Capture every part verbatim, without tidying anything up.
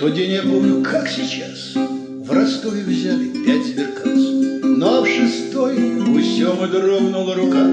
Тот день я помню, как сейчас. В Ростове взяли пять сберкасс, но в шестой у Семы дрогнула рука.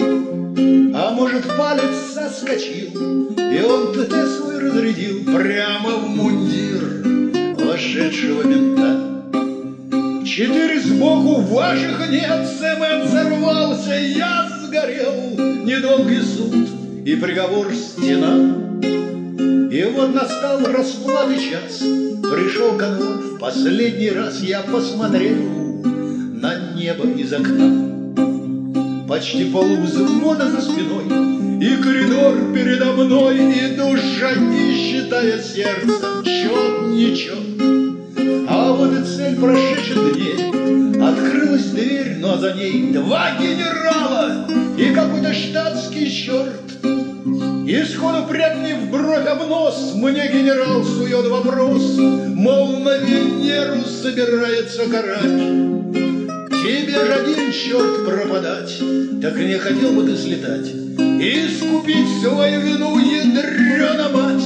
А может, палец соскочил, и он ТТ свой разрядил прямо в мундир вошедшего мента. Четыре сбоку, ваших нет, цемент сорвался, я сгорел. Недолгий суд и приговор стена. И вот настал расплаты час, пришел конвой. В последний раз я посмотрел на небо из окна. Почти полувзвода за спиной, и коридор передо мной, и душа, не считая сердцем, чет нечет. А вот и цель прошедших дней. Открылась дверь, но за ней два генерала и какой-то штатский черт. И сходу прям в бровь об нос мне генерал сует вопрос, мол, на Венеру собирается карать. Тебе ж один черт пропадать, так не хотел бы ты слетать и искупить свою вину, ядрена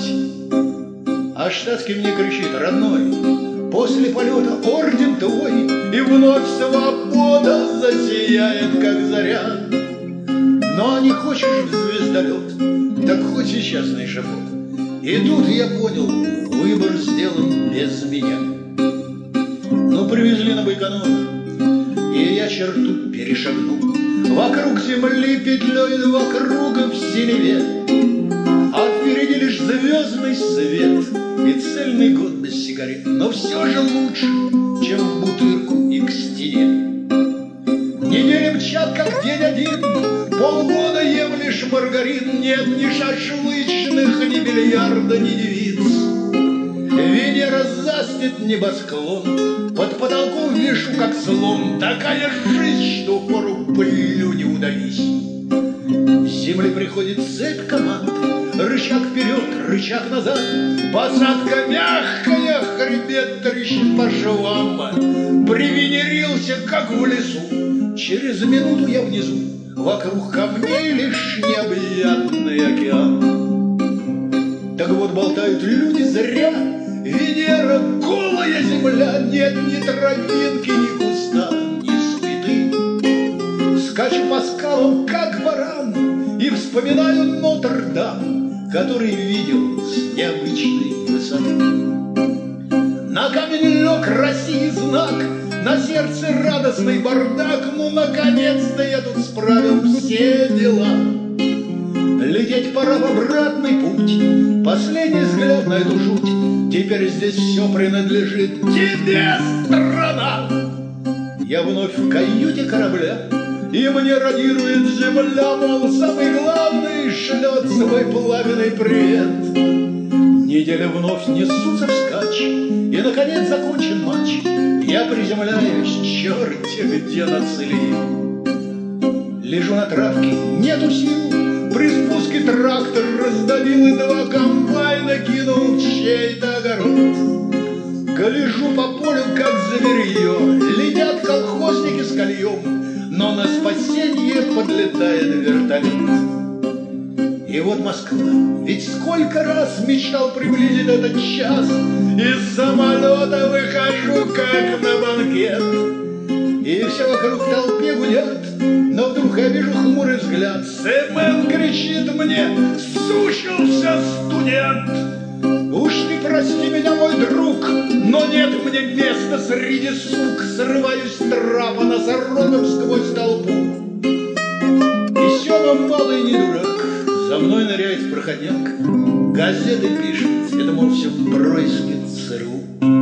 мать. А штатский мне кричит: родной, после полета орден твой, и вновь свобода засияет, как заря. Но не хочешь в звездолет, так хоть сейчас на эшафот. И тут я понял, выбор сделан без меня. Ну, привезли на Байконур, и я черту перешагнул. Вокруг земли петлей, вокруг в синеве, а впереди лишь звездный свет и цельный год без сигарет. Но все же лучше, чем в бутырку и к стене. Недели мчат, как день один, полгода ем лишь маргарин. Нет ни шашлычных, ни бильярда, ни девиц. Венера застит небосклон, под потолком вешу, как слон. Такая жизнь, что пору плю не удавись. С земли приходит цепь команд, рычаг вперед, рычаг назад. Посадка мягкая, хребет трещит по швам. Привенерился, как в лесу. Через минуту я внизу, вокруг камней лишь необъятный океан. Так вот болтают люди зря, Венера — голая земля. Нет ни травинки, ни куста, ни цветы. Скачу по скалам, как баран, и вспоминаю Нотр-Дам, который видел с необычной высоты. На камень лег России знак, на сердце радостный бардак. Ну, наконец-то я тут справил все дела. Лететь пора в обратный путь, последний взгляд на эту жуть. Теперь здесь все принадлежит тебе, страна. Я вновь в каюте корабля, и мне радирует земля, мол, самый главный шлет свой пламенный привет. Недели вновь несутся вскачь, и, наконец, закончен матч. Я приземляюсь, черти где на цели. Лежу на травке, нету сил, при спуске трактор раздавил, и два комбайна кинул в чей-то огород. Гляжу по полю, как зверье, летят колхозники с кольем, но на спасение подлетает вертолет. И вот Москва, ведь сколько раз мечтал приблизить этот час. Из самолета выхожу, как на банкет, и все вокруг в толпе гудят. Но вдруг я вижу хмурый взгляд. Цемент кричит мне: сучился студент. Уж ты прости меня, мой друг, но нет мне места среди сук. Срываюсь с трапа носорогом сквозь толпу. И Сема, малый не дурак, за мной ныряет проходняк. Газеты пишет, это, мол, все происки ЦРУ.